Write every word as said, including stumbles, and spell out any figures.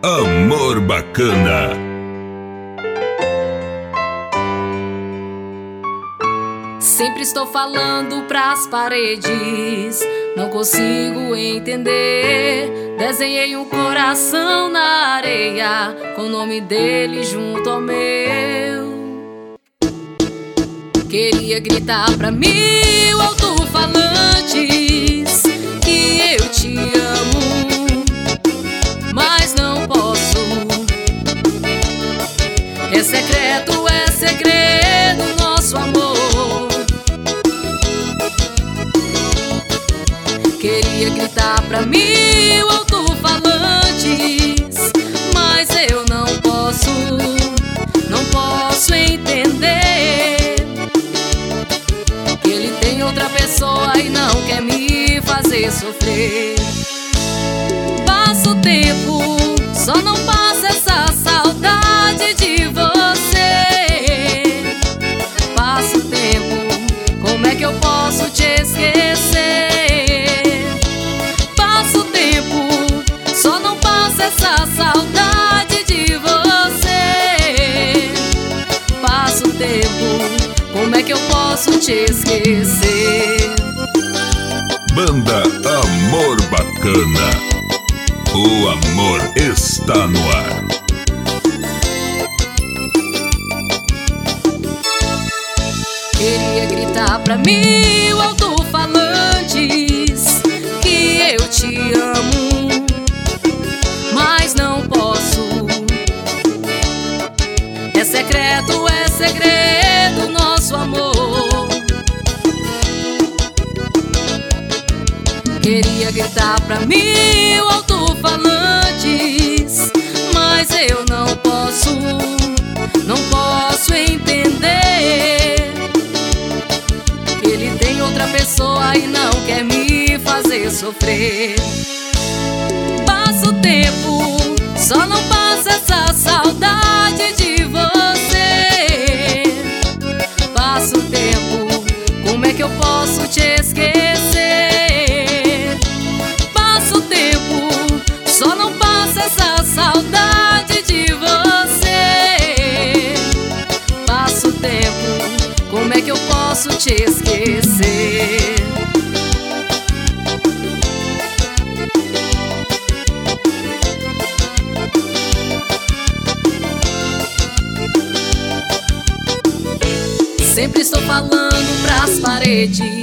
Amor Bacana. Sempre estou falando pras paredes, não consigo entender. Desenhei um coração na areia, com o nome dele junto ao meu. Queria gritar pra mil alto-falantes que eu te amo, mas não posso. É secreto, é segredo nosso amor. Queria gritar pra mil alto-falantes, mas eu não posso, não posso entender que ele tem outra pessoa e não quer me fazer sofrer. Passa o tempo, só não passa essa saudade de você. Passa o tempo, como é que eu posso te esquecer? Passa o tempo, só não passa essa saudade de você. Passa o tempo, como é que eu posso te esquecer? Banda Amor Bacana. O amor está no ar. Queria gritar pra mil alto-falantes que eu te amo, mas não posso. É secreto, é segredo nosso amor. Queria gritar pra mil alto-falantes, mas eu não posso, não posso entender que ele tem outra pessoa e não quer me fazer sofrer. Passa o tempo, só não passa essa saudade de você. Passa o tempo, como é que eu posso te esquecer? Passa o tempo, só não passa essa saudade de você. Passa o tempo, como é que eu posso te esquecer? Sempre estou falando pras paredes,